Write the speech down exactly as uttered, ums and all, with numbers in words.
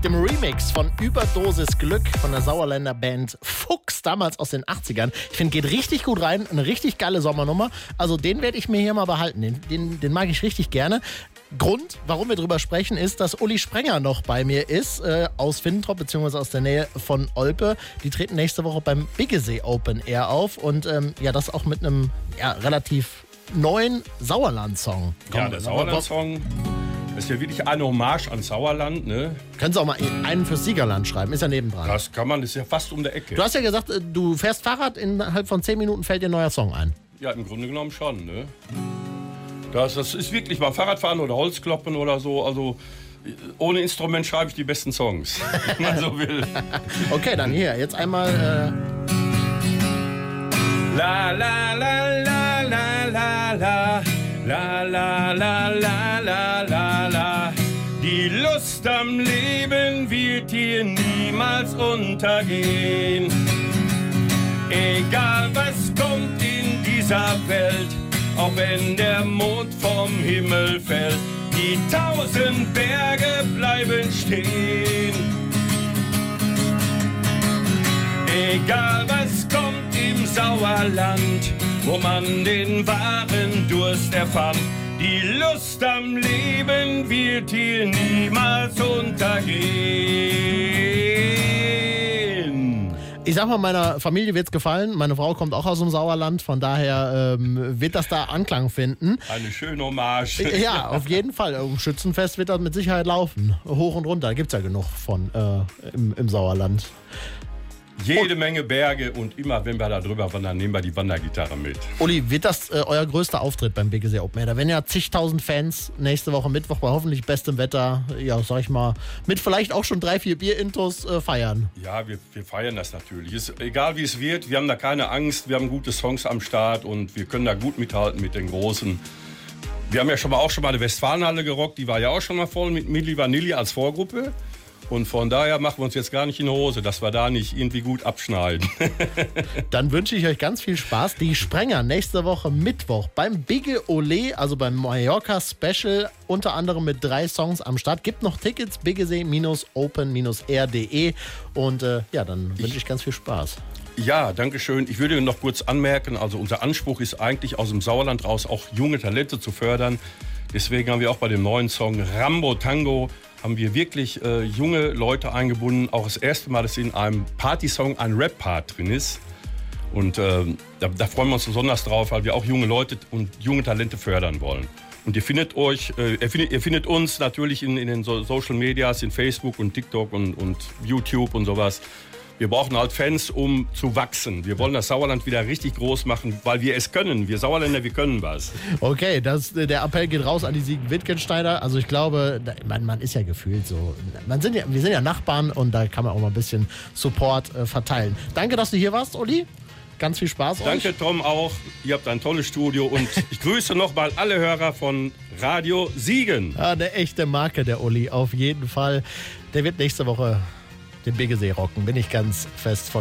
dem Remix von Überdosis Glück von der Sauerländer Band Fuchs, damals aus den achtzigern. Ich finde, geht richtig gut rein, eine richtig geile Sommernummer. Also den werde ich mir hier mal behalten, den, den, den mag ich richtig gerne. Grund, warum wir drüber sprechen, ist, dass Uli Sprenger noch bei mir ist, äh, aus Finnentrop, beziehungsweise aus der Nähe von Olpe. Die treten nächste Woche beim Biggesee Open Air auf und ähm, ja, das auch mit einem ja, relativ neuen Sauerland-Song. Ja, der Sauerland-Song ist ja wirklich eine Hommage an Sauerland, ne? Können Sie auch mal einen fürs Siegerland schreiben, ist ja nebendran. Das kann man, das ist ja fast um der Ecke. Du hast ja gesagt, du fährst Fahrrad, innerhalb von zehn Minuten fällt dir ein neuer Song ein. Ja, im Grunde genommen schon, ne? Das, das ist wirklich beim Fahrradfahren oder Holzkloppen oder so, also ohne Instrument schreibe ich die besten Songs, wenn man so will. Okay, dann hier, jetzt einmal... Äh La la la la la la la la la la la la la la. Die Lust am Leben wird hier niemals untergehen. Egal was kommt in dieser Welt, auch wenn der Mond vom Himmel fällt, die tausend Berge bleiben stehen. Egal was kommt im Sauerland, wo man den wahren Durst erfand, die Lust am Leben wird hier niemals untergehen. Ich sag mal, meiner Familie wird's gefallen. Meine Frau kommt auch aus dem Sauerland, von daher ähm, wird das da Anklang finden. Eine schöne Hommage. Ja, auf jeden Fall. Um Schützenfest wird das mit Sicherheit laufen. Hoch und runter, gibt's ja genug von äh, im, im Sauerland. Jede Menge Berge und immer, wenn wir da drüber wandern, nehmen wir die Wandergitarre mit. Uli, wird das äh, euer größter Auftritt beim Biggesee Open Air? Da werden ja zigtausend Fans nächste Woche Mittwoch bei hoffentlich bestem Wetter, ja, sag ich mal, mit vielleicht auch schon drei, vier Bier-Intos äh, feiern. Ja, wir, wir feiern das natürlich. Ist, egal wie es wird, wir haben da keine Angst, wir haben gute Songs am Start und wir können da gut mithalten mit den Großen. Wir haben ja schon mal, auch schon mal eine Westfalenhalle gerockt, die war ja auch schon mal voll mit Milli Vanilli als Vorgruppe. Und von daher machen wir uns jetzt gar nicht in die Hose, dass wir da nicht irgendwie gut abschneiden. Dann wünsche ich euch ganz viel Spaß. Die Sprenger nächste Woche Mittwoch beim Bigge Ole, also beim Mallorca Special, unter anderem mit drei Songs am Start. Gibt noch Tickets, biggesee open air punkt de. Und äh, ja, dann wünsche ich ganz viel Spaß. Ja, danke schön. Ich würde noch kurz anmerken, also unser Anspruch ist eigentlich aus dem Sauerland raus auch junge Talente zu fördern. Deswegen haben wir auch bei dem neuen Song Rambo Tango haben wir wirklich äh, junge Leute eingebunden. Auch das erste Mal, dass in einem Partysong ein Rap-Part drin ist. Und äh, da, da freuen wir uns besonders drauf, weil wir auch junge Leute und junge Talente fördern wollen. Und ihr findet euch, äh, ihr, findet, ihr findet uns natürlich in, in den so Social Medias, in Facebook und TikTok und, und YouTube und sowas. Wir brauchen halt Fans, um zu wachsen. Wir wollen das Sauerland wieder richtig groß machen, weil wir es können. Wir Sauerländer, wir können was. Okay, das, der Appell geht raus an die Siegen-Wittgensteiner. Also ich glaube, man, man ist ja gefühlt so. Man sind ja, wir sind ja Nachbarn und da kann man auch mal ein bisschen Support äh, verteilen. Danke, dass du hier warst, Uli. Ganz viel Spaß euch. Danke, Tom, auch. Ihr habt ein tolles Studio. Und ich grüße nochmal alle Hörer von Radio Siegen. Ja, eine echte Marke, der Uli, auf jeden Fall. Der wird nächste Woche den Biggesee rocken, bin ich ganz fest von